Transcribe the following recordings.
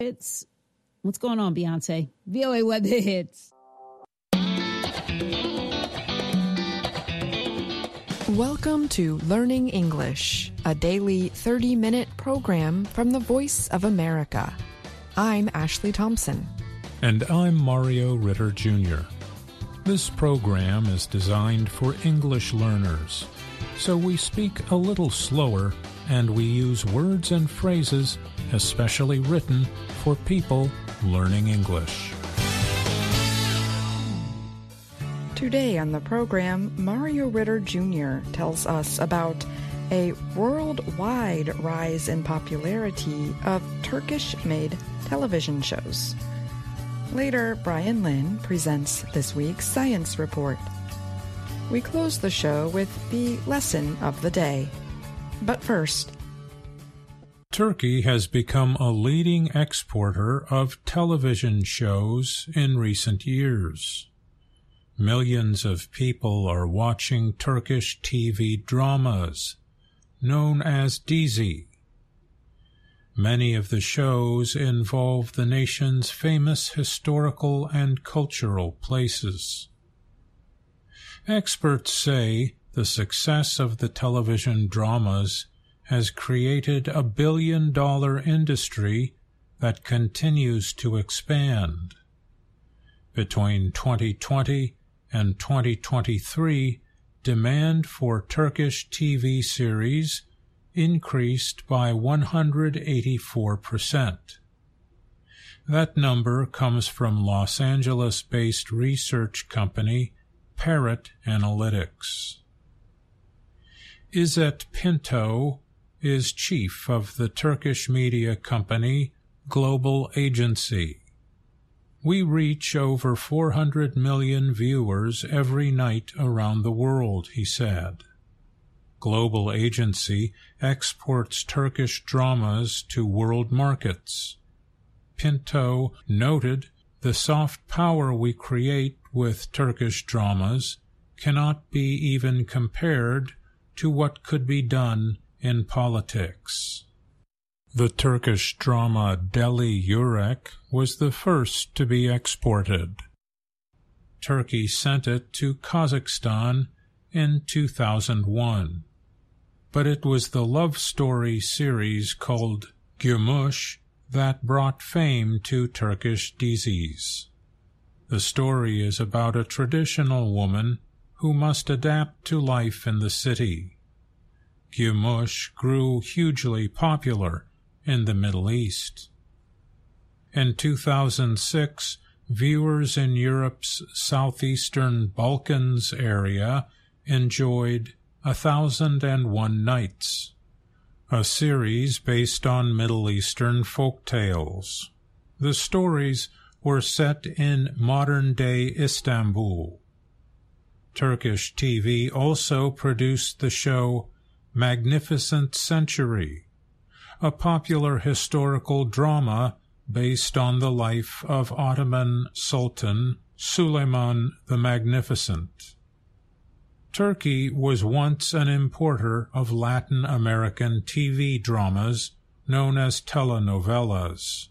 It's what's going on, Beyonce? VOA Web Hits. Welcome to Learning English, a daily 30-minute program from the Voice of America. I'm Ashley Thompson. And I'm Mario Ritter Jr. This program is designed for English learners, so we speak a little slower and we use words and phrases especially written for people learning English. Today on the program, Mario Ritter Jr. tells us about a worldwide rise in popularity of Turkish-made television shows. Later, Brian Lynn presents this week's Science Report. We close the show with the lesson of the day. But first, Turkey has become a leading exporter of television shows in recent years. Millions of people are watching Turkish TV dramas, known as dizi. Many of the shows involve the nation's famous historical and cultural places. Experts say the success of the television dramas has created a billion-dollar industry that continues to expand. Between 2020 and 2023, demand for Turkish TV series increased by 184%. That number comes from Los Angeles-based research company Parrot Analytics. Izzet Pinto is chief of the Turkish media company Global Agency. We reach over 400 million viewers every night around the world, he said. Global Agency exports Turkish dramas to world markets. Pinto noted the soft power we create with Turkish dramas cannot be even compared to what could be done in politics. The Turkish drama Deli Yürek was the first to be exported. Turkey sent it to Kazakhstan in 2001. But it was the love story series called Gümüş that brought fame to Turkish dizis. The story is about a traditional woman who must adapt to life in the city. Gümüş grew hugely popular in the Middle East. In 2006, viewers in Europe's southeastern Balkans area enjoyed 1001 Nights, a series based on Middle Eastern folk tales. The stories were set in modern-day Istanbul. Turkish TV also produced the show Magnificent Century, a popular historical drama based on the life of Ottoman Sultan Suleiman the Magnificent. Turkey was once an importer of Latin American TV dramas known as telenovelas.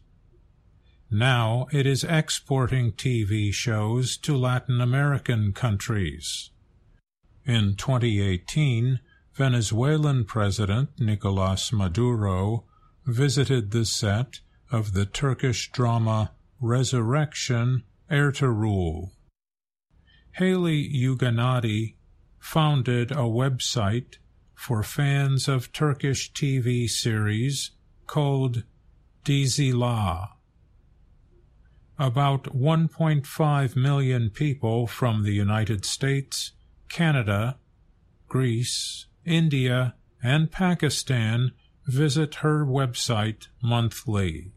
Now it is exporting TV shows to Latin American countries. In 2018, Venezuelan President Nicolás Maduro visited the set of the Turkish drama Resurrection Ertuğrul. Haley Uganadi founded a website for fans of Turkish TV series called Diziler. About 1.5 million people from the United States, Canada, Greece, India, and Pakistan visit her website monthly.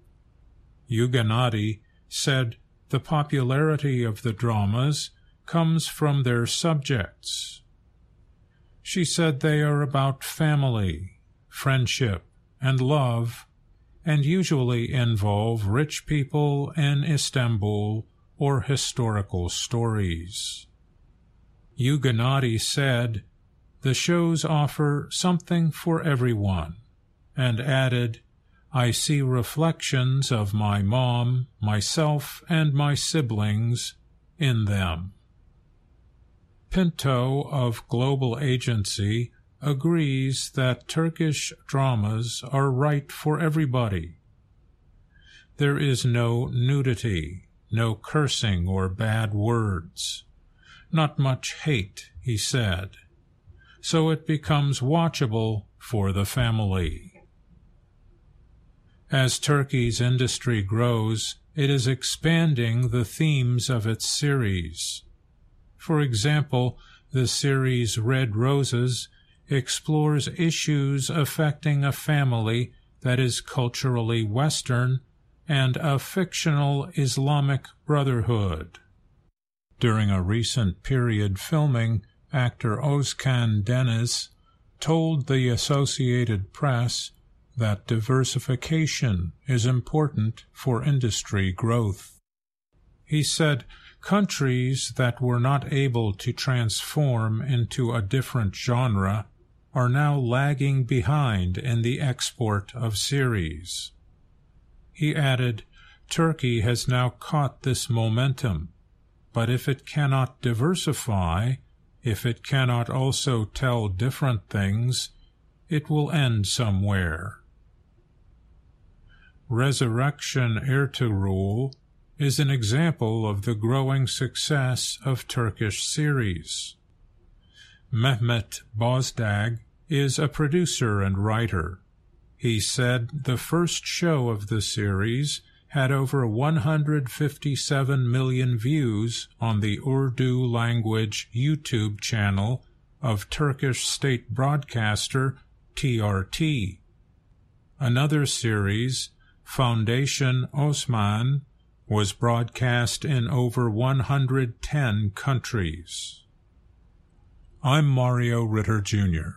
Uganadi said the popularity of the dramas comes from their subjects. She said they are about family, friendship, and love, and usually involve rich people in Istanbul or historical stories. Uganadi said, "The shows offer something for everyone," and added, I see reflections of my mom, myself, and my siblings in them. Pinto of Global Agency agrees that Turkish dramas are right for everybody. There is no nudity, no cursing or bad words, not much hate, he said, so it becomes watchable for the family. As Turkey's industry grows, it is expanding the themes of its series. For example, the series Red Roses explores issues affecting a family that is culturally Western and a fictional Islamic brotherhood. During a recent period filming, actor Özkan Deniz told the Associated Press that diversification is important for industry growth. He said countries that were not able to transform into a different genre are now lagging behind in the export of series. He added, Turkey has now caught this momentum, but if it cannot diversify, if it cannot also tell different things, it will end somewhere. Resurrection Ertuğrul is an example of the growing success of Turkish series. Mehmet Bozdag is a producer and writer. He said the first show of the series had over 157 million views on the Urdu language YouTube channel of Turkish state broadcaster TRT. Another series, Foundation Osman, was broadcast in over 110 countries. I'm Mario Ritter, Jr.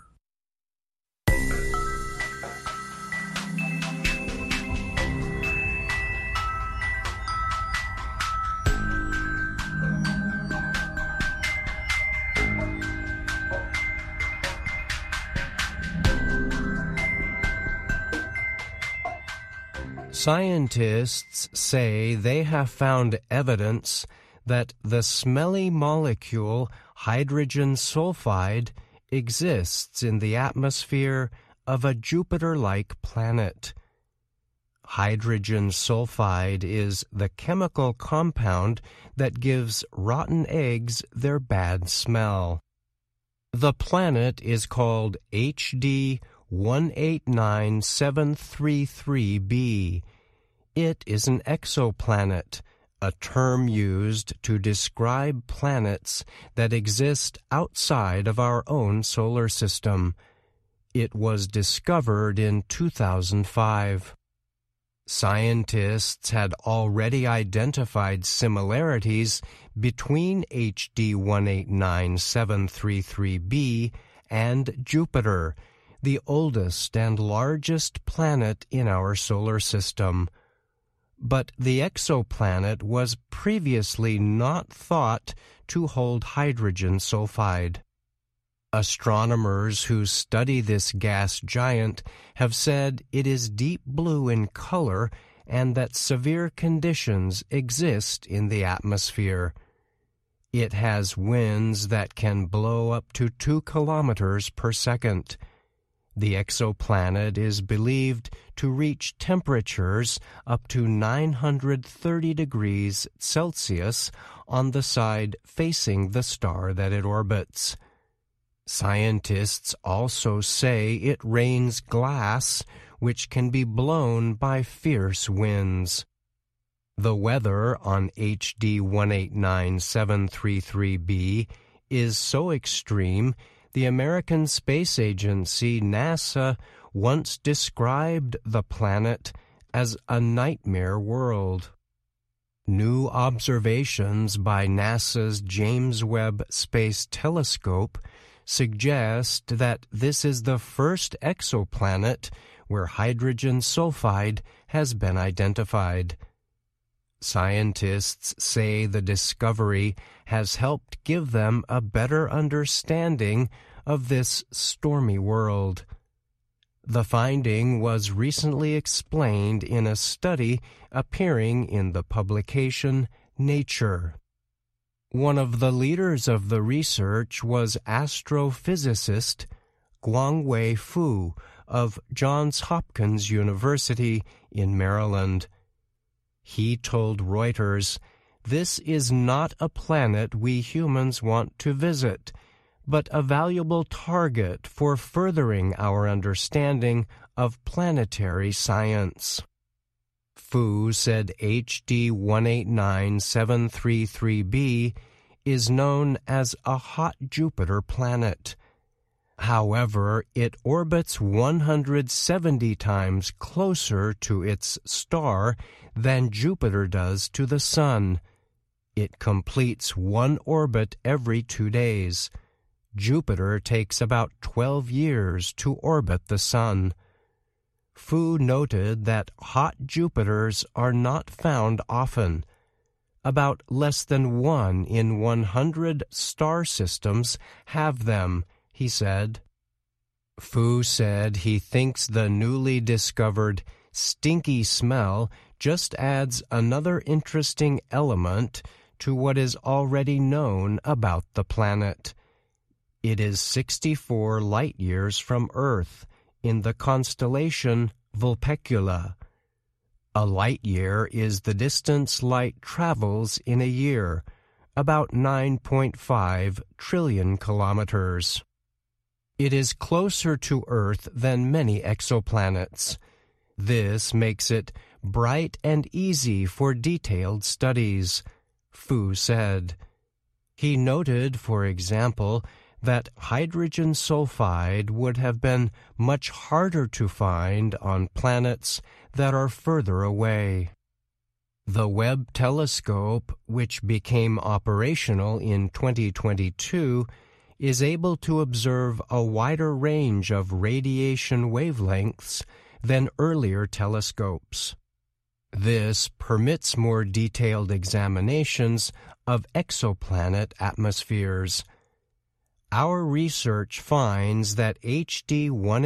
Scientists say they have found evidence that the smelly molecule hydrogen sulfide exists in the atmosphere of a Jupiter-like planet. Hydrogen sulfide is the chemical compound that gives rotten eggs their bad smell. The planet is called HD 189733b. It is an exoplanet, a term used to describe planets that exist outside of our own solar system. It was discovered in 2005. Scientists had already identified similarities between HD 189733b and Jupiter, the oldest and largest planet in our solar system. But the exoplanet was previously not thought to hold hydrogen sulfide. Astronomers who study this gas giant have said it is deep blue in color and that severe conditions exist in the atmosphere. It has winds that can blow up to 2 kilometers per second. The exoplanet is believed to reach temperatures up to 930 degrees Celsius on the side facing the star that it orbits. Scientists also say it rains glass, which can be blown by fierce winds. The weather on HD 189733b is so extreme the American Space Agency, NASA, once described the planet as a nightmare world. New observations by NASA's James Webb Space Telescope suggest that this is the first exoplanet where hydrogen sulfide has been identified. Scientists say the discovery has helped give them a better understanding of this stormy world. The finding was recently explained in a study appearing in the publication Nature. One of the leaders of the research was astrophysicist Guangwei Fu of Johns Hopkins University in Maryland. He told Reuters, "This is not a planet we humans want to visit, but a valuable target for furthering our understanding of planetary science." Fu said HD 189733b is known as a hot Jupiter planet. However, it orbits 170 times closer to its star than Jupiter does to the Sun. It completes one orbit every 2 days. Jupiter takes about 12 years to orbit the Sun. Fu noted that hot Jupiters are not found often. About less than 1 in 100 star systems have them, he said. Fu said he thinks the newly discovered stinky smell just adds another interesting element to what is already known about the planet. It is 64 light-years from Earth in the constellation Vulpecula. A light-year is the distance light travels in a year, about 9.5 trillion kilometers. It is closer to Earth than many exoplanets. This makes it bright and easy for detailed studies, Fu said. He noted, for example, that hydrogen sulfide would have been much harder to find on planets that are further away. The Webb telescope, which became operational in 2022, is able to observe a wider range of radiation wavelengths than earlier telescopes. This permits more detailed examinations of exoplanet atmospheres. Our research finds that HD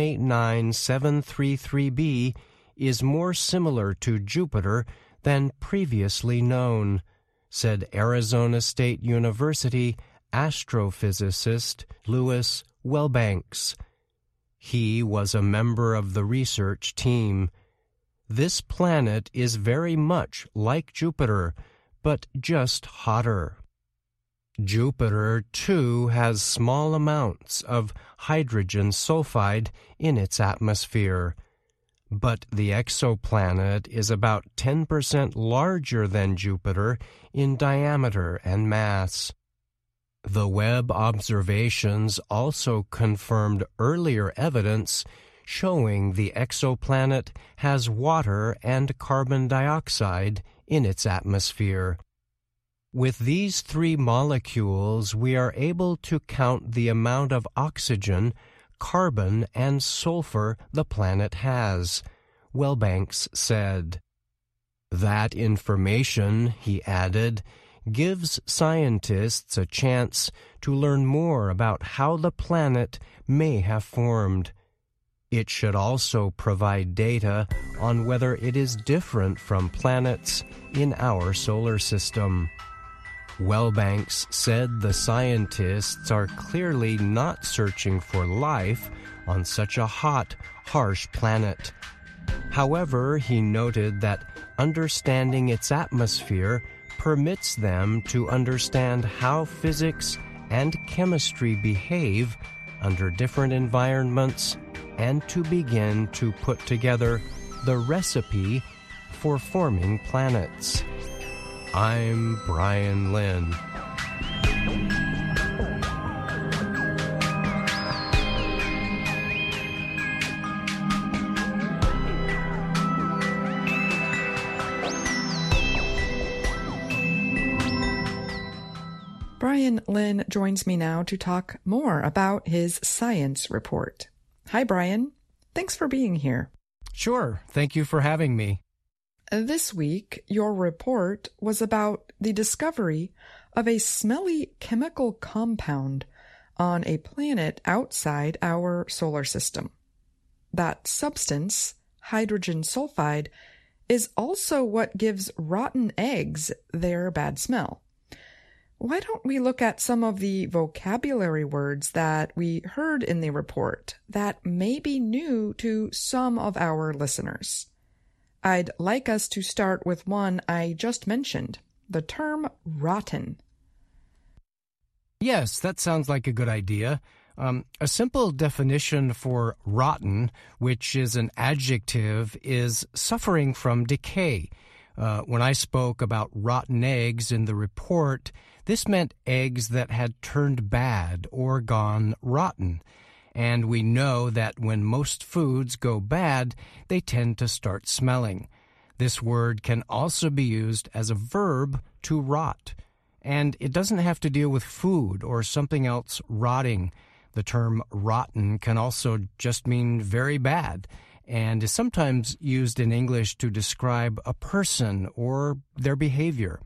189733b is more similar to Jupiter than previously known, said Arizona State University astrophysicist Louis Wellbanks. He was a member of the research team. This planet is very much like Jupiter, but just hotter. Jupiter, too, has small amounts of hydrogen sulfide in its atmosphere, but the exoplanet is about 10% larger than Jupiter in diameter and mass. The Webb observations also confirmed earlier evidence showing the exoplanet has water and carbon dioxide in its atmosphere. With these 3 molecules, we are able to count the amount of oxygen, carbon, and sulfur the planet has, Wellbanks said. That information, he added, gives scientists a chance to learn more about how the planet may have formed. It should also provide data on whether it is different from planets in our solar system. Wellbanks said the scientists are clearly not searching for life on such a hot, harsh planet. However, he noted that understanding its atmosphere permits them to understand how physics and chemistry behave under different environments and to begin to put together the recipe for forming planets. I'm Brian Lynn. Brian Lynn joins me now to talk more about his science report. Hi, Brian. Thanks for being here. Sure. Thank you for having me. This week, your report was about the discovery of a smelly chemical compound on a planet outside our solar system. That substance, hydrogen sulfide, is also what gives rotten eggs their bad smell. Why don't we look at some of the vocabulary words that we heard in the report that may be new to some of our listeners? I'd like us to start with one I just mentioned, the term rotten. Yes, that sounds like a good idea. A simple definition for rotten, which is an adjective, is suffering from decay. When I spoke about rotten eggs in the report, this meant eggs that had turned bad or gone rotten. And we know that when most foods go bad, they tend to start smelling. This word can also be used as a verb, to rot. And it doesn't have to deal with food or something else rotting. The term rotten can also just mean very bad, and is sometimes used in English to describe a person or their behavior.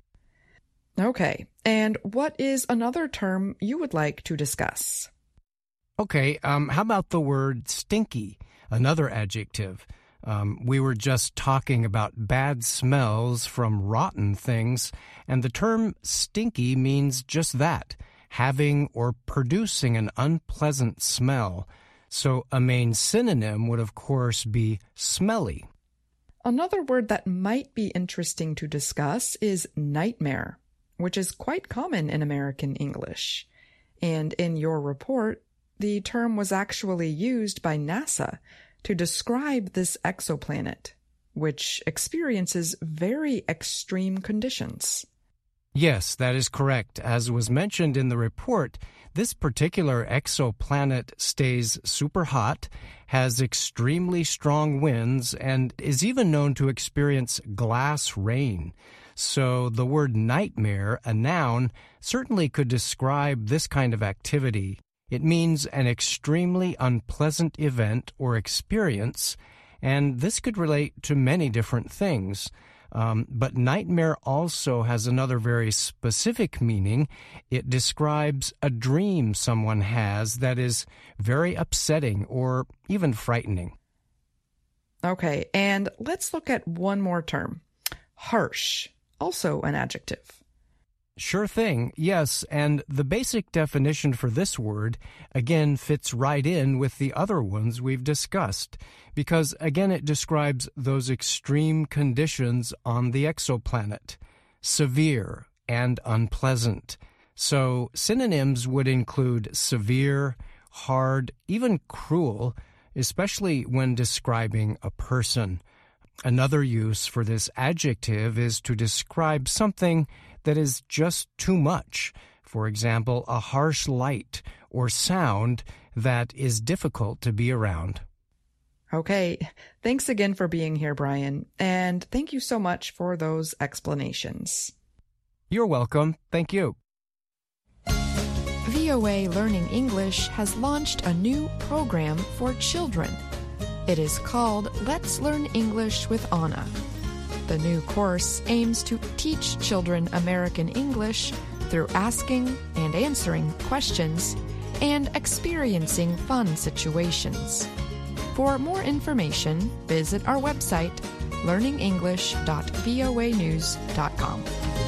Okay, and what is another term you would like to discuss? Okay, how about the word stinky, another adjective? We were just talking about bad smells from rotten things, and the term stinky means just that, having or producing an unpleasant smell. So a main synonym would, of course, be smelly. Another word that might be interesting to discuss is nightmare, which is quite common in American English. And in your report, the term was actually used by NASA to describe this exoplanet, which experiences very extreme conditions. Yes, that is correct. As was mentioned in the report, this particular exoplanet stays super hot, has extremely strong winds, and is even known to experience glass rain. So the word nightmare, a noun, certainly could describe this kind of activity. It means an extremely unpleasant event or experience, and this could relate to many different things. But nightmare also has another very specific meaning. It describes a dream someone has that is very upsetting or even frightening. Okay, and let's look at one more term. Harsh, also an adjective. Sure thing, yes, and the basic definition for this word, again, fits right in with the other ones we've discussed, because, again, it describes those extreme conditions on the exoplanet, severe and unpleasant. So synonyms would include severe, hard, even cruel, especially when describing a person. Another use for this adjective is to describe something that is just too much. For example, a harsh light or sound that is difficult to be around. Okay, thanks again for being here, Brian, and thank you so much for those explanations. You're welcome. Thank you. VOA Learning English has launched a new program for children. It is called Let's Learn English with Anna. The new course aims to teach children American English through asking and answering questions and experiencing fun situations. For more information, visit our website, learningenglish.voanews.com.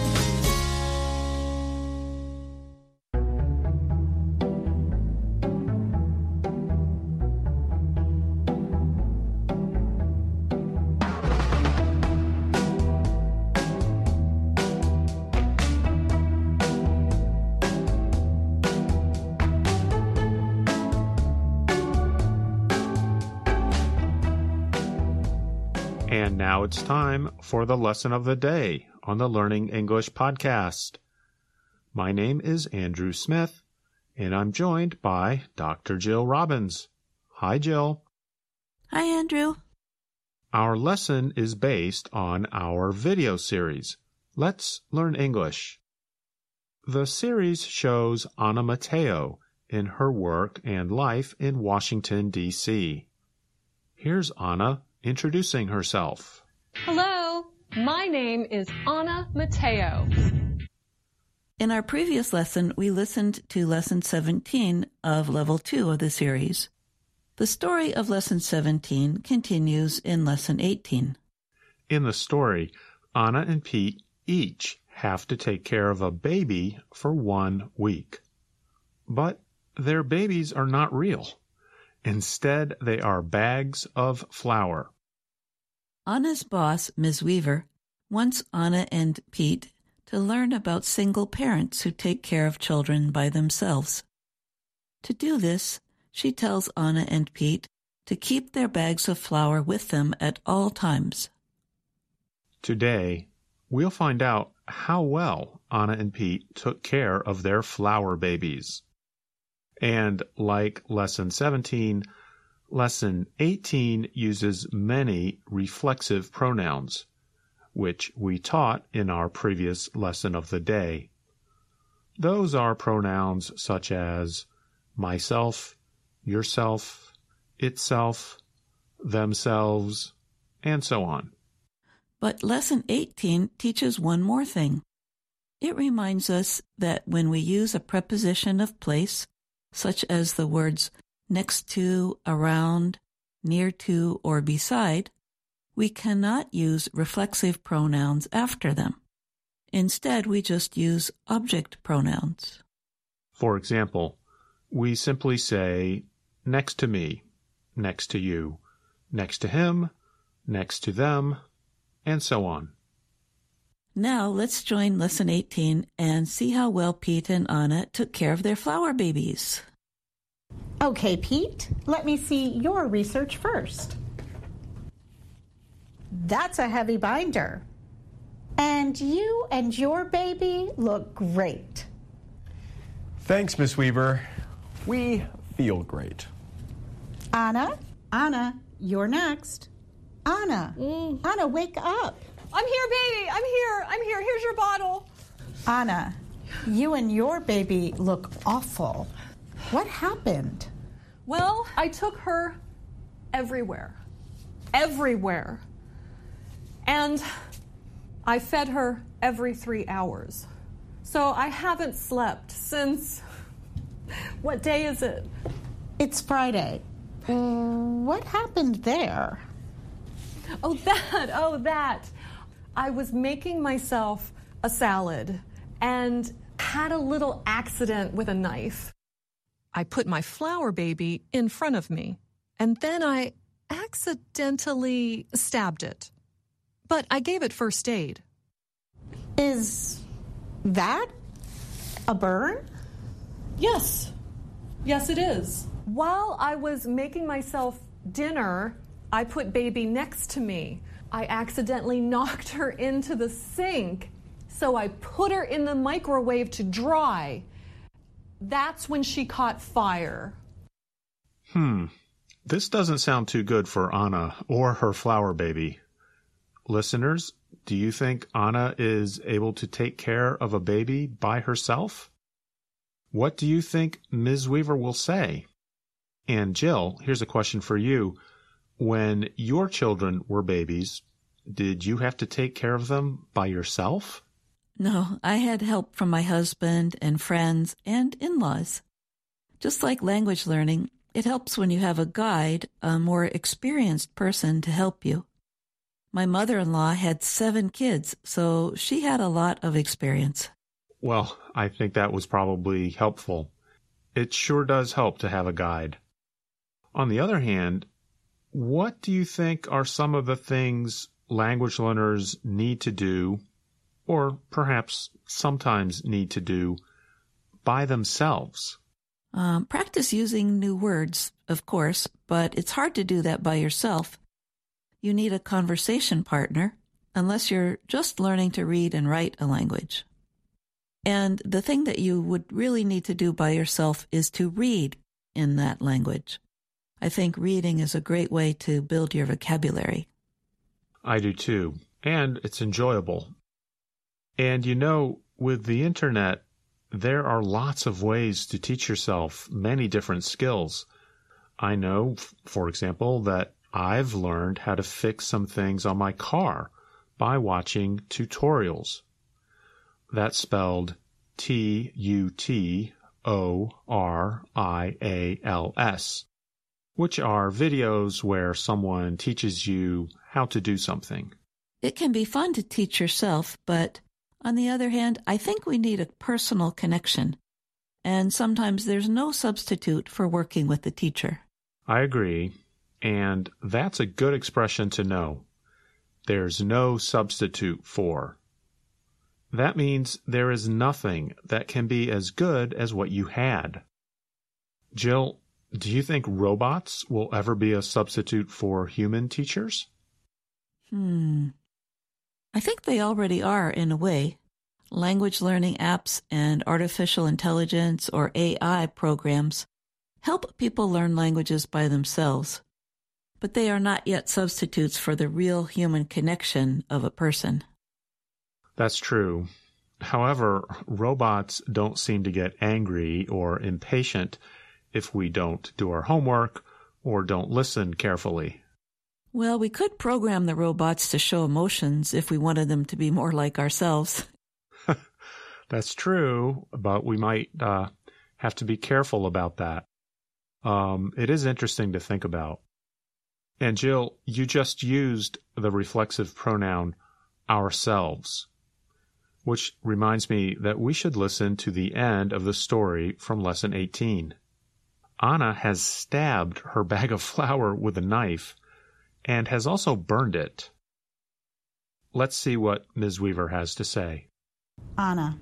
And now it's time for the lesson of the day on the Learning English podcast. My name is Andrew Smith, and I'm joined by Dr. Jill Robbins. Hi, Jill. Hi, Andrew. Our lesson is based on our video series, Let's Learn English. The series shows Anna Matteo in her work and life in Washington, D.C. Here's Anna introducing herself. Hello, my name is Anna Matteo. In our previous lesson, we listened to Lesson 17 of Level 2 of the series. The story of Lesson 17 continues in Lesson 18. In the story, Anna and Pete each have to take care of a baby for 1 week. But their babies are not real. Instead, they are bags of flour. Anna's boss, Ms. Weaver, wants Anna and Pete to learn about single parents who take care of children by themselves. To do this, she tells Anna and Pete to keep their bags of flour with them at all times. Today, we'll find out how well Anna and Pete took care of their flour babies. And like Lesson 17, Lesson 18 uses many reflexive pronouns, which we taught in our previous lesson of the day. Those are pronouns such as myself, yourself, itself, themselves, and so on. But Lesson 18 teaches one more thing. It reminds us that when we use a preposition of place, such as the words next to, around, near to, or beside, we cannot use reflexive pronouns after them. Instead, we just use object pronouns. For example, we simply say next to me, next to you, next to him, next to them, and so on. Now let's join Lesson 18 and see how well Pete and Anna took care of their flour babies. Okay, Pete, let me see your research first. That's a heavy binder. And you and your baby look great. Thanks, Miss Weaver. We feel great. Anna, you're next. Anna, Anna, wake up. I'm here, baby. I'm here. Here's your bottle. Anna, you and your baby look awful. What happened? Well, I took her everywhere. Everywhere. And I fed her every 3 hours. So I haven't slept since... What day is it? It's Friday. What happened there? Oh, that. I was making myself a salad and had a little accident with a knife. I put my flour baby in front of me, and then I accidentally stabbed it. But I gave it first aid. Is that a burn? Yes, it is. While I was making myself dinner, I put baby next to me. I accidentally knocked her into the sink, so I put her in the microwave to dry. That's when she caught fire. This doesn't sound too good for Anna or her flour baby. Listeners, do you think Anna is able to take care of a baby by herself? What do you think Ms. Weaver will say? And Jill, here's a question for you. When your children were babies, did you have to take care of them by yourself? No, I had help from my husband and friends and in-laws. Just like language learning, it helps when you have a guide, a more experienced person to help you. My mother-in-law had 7 kids, so she had a lot of experience. Well, I think that was probably helpful. It sure does help to have a guide. On the other hand, what do you think are some of the things language learners need to do, or perhaps sometimes need to do, by themselves? Practice using new words, of course, but it's hard to do that by yourself. You need a conversation partner, unless you're just learning to read and write a language. And the thing that you would really need to do by yourself is to read in that language. I think reading is a great way to build your vocabulary. I do too, and it's enjoyable. And you know, with the internet, there are lots of ways to teach yourself many different skills. I know, for example, that I've learned how to fix some things on my car by watching tutorials. That's spelled Tutorials. which are videos where someone teaches you how to do something. It can be fun to teach yourself, but on the other hand, I think we need a personal connection. And sometimes there's no substitute for working with the teacher. I agree, and that's a good expression to know. There's no substitute for. That means there is nothing that can be as good as what you had. Jill, do you think robots will ever be a substitute for human teachers? I think they already are in a way. Language learning apps and artificial intelligence or AI programs help people learn languages by themselves, but they are not yet substitutes for the real human connection of a person. That's true. However, robots don't seem to get angry or impatient if we don't do our homework or don't listen carefully. Well, we could program the robots to show emotions if we wanted them to be more like ourselves. That's true, but we might have to be careful about that. It is interesting to think about. And Jill, you just used the reflexive pronoun ourselves, which reminds me that we should listen to the end of the story from Lesson 18. Anna has stabbed her bag of flour with a knife and has also burned it. Let's see what Ms. Weaver has to say. Anna,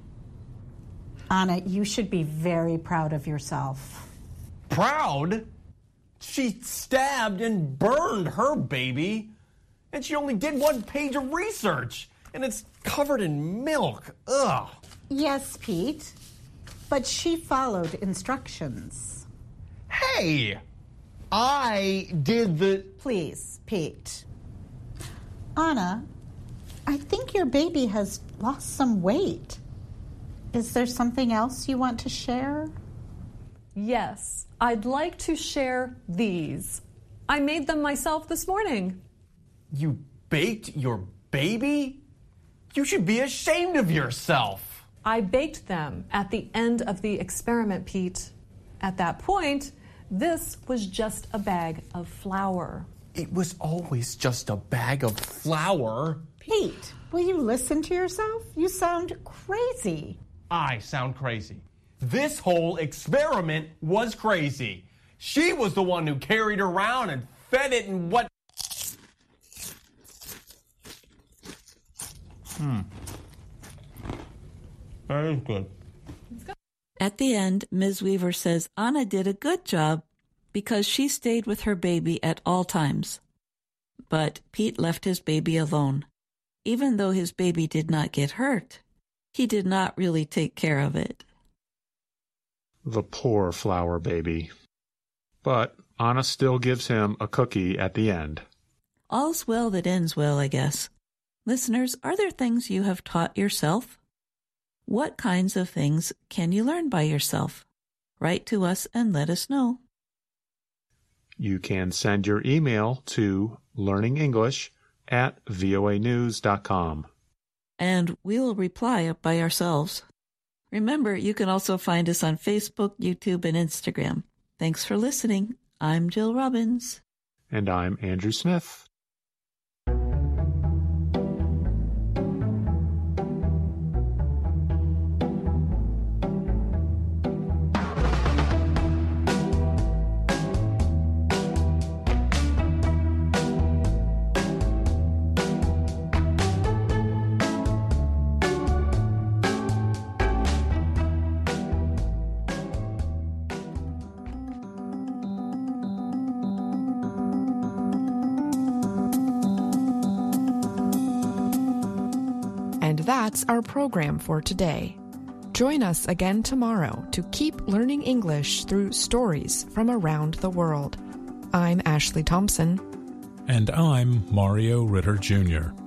you should be very proud of yourself. Proud? She stabbed and burned her baby, and she only did 1 page of research, and it's covered in milk. Ugh. Yes, Pete, but she followed instructions. Hey, I did the... Please, Pete. Anna, I think your baby has lost some weight. Is there something else you want to share? Yes, I'd like to share these. I made them myself this morning. You baked your baby? You should be ashamed of yourself. I baked them at the end of the experiment, Pete. At that point, this was just a bag of flour. It was always just a bag of flour. Pete, will you listen to yourself? You sound crazy. I sound crazy. This whole experiment was crazy. She was the one who carried around and fed it and what... That is good. At the end, Ms. Weaver says Anna did a good job because she stayed with her baby at all times. But Pete left his baby alone. Even though his baby did not get hurt, he did not really take care of it. The poor flour baby. But Anna still gives him a cookie at the end. All's well that ends well, I guess. Listeners, are there things you have taught yourself? What kinds of things can you learn by yourself? Write to us and let us know. You can send your email to learningenglish@voanews.com. And we will reply by ourselves. Remember, you can also find us on Facebook, YouTube, and Instagram. Thanks for listening. I'm Jill Robbins. And I'm Andrew Smith. And that's our program for today. Join us again tomorrow to keep learning English through stories from around the world. I'm Ashley Thompson. And I'm Mario Ritter Jr.